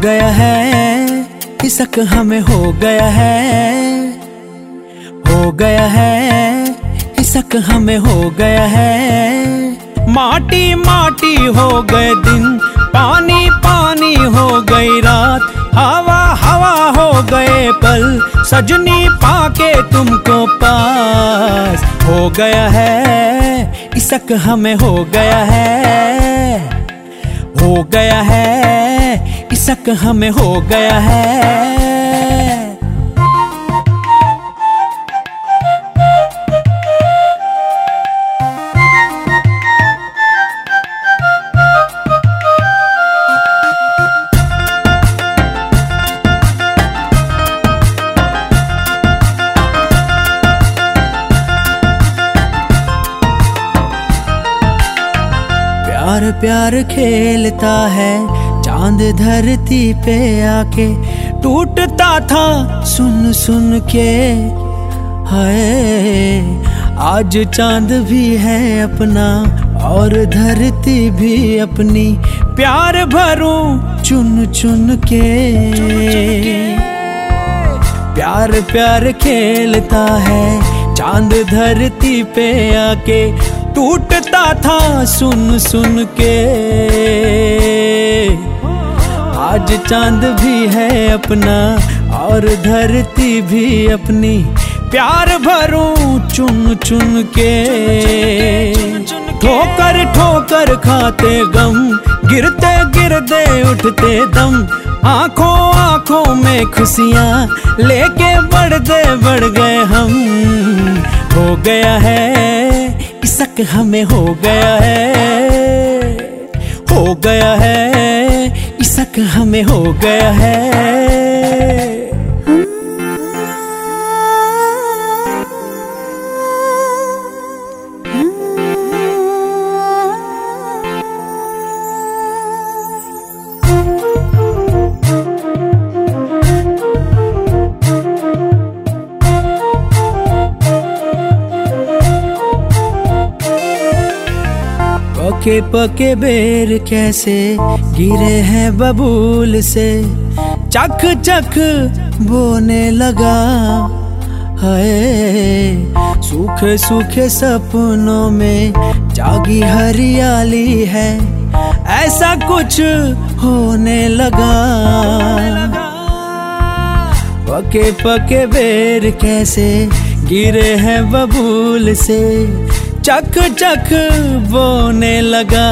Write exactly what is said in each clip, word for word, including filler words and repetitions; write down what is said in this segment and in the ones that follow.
गया है, इसक हमें हो गया है, हो गया है, इसक हमें हो गया है। माटी माटी हो गए दिन, पानी पानी हो गई रात, हवा हवा हो गए पल, सजनी पाके तुमको पास। हो गया है, इसक हमें हो गया है, हो गया है, इसक हमें हो गया है। प्यार प्यार खेलता है चांद धरती पे आके, टूटता था सुन सुन के। हाय आज चांद भी है अपना और धरती भी अपनी, प्यार भरूं चुन चुन के। प्यार प्यार खेलता है चांद धरती पे आके, टूटता था सुन सुन के। आज चांद भी है अपना और धरती भी अपनी, प्यार भरूं चुन चुन के। ठोकर ठोकर खाते गम, गिरते गिरते उठते दम, आंखों आंखों में खुशियां लेके बढ़ते बढ़ गए हम। हो गया है, इसक हमें हो गया है, हो गया है, इसक हमें हो गया है। पके पके बेर कैसे गिरे हैं बबूल से, चख चख बोने लगा। हाय सूखे सूखे सपनों में जागी हरियाली है, ऐसा कुछ होने लगा। पके पके बेर कैसे गिरे हैं बबूल से, चक चक बोने लगा।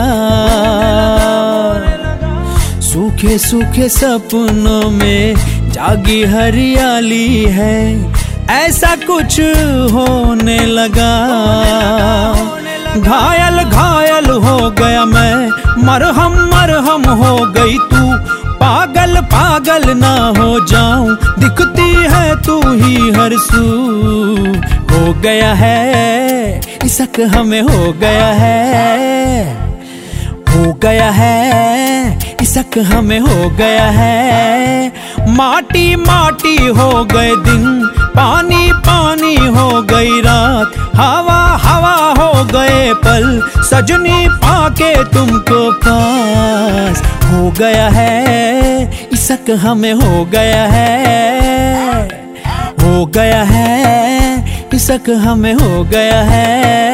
सूखे सूखे सपनों में जागी हरियाली है, ऐसा कुछ होने लगा। घायल घायल हो गया मैं, मरहम मरहम हो गई तू, पागल पागल ना हो जाऊं, दिखती है तू ही हर सू। हो गया है, इसक हमें हो गया है, हो गया है, इसक हमें हो गया है। माटी माटी हो गए दिन, पानी पानी हो गई रात, हवा हवा हो गए पल, सजनी पाके तुमको पास। हो गया है, इसक हमें हो गया है, हो गया है, इसक हमें हो गया है।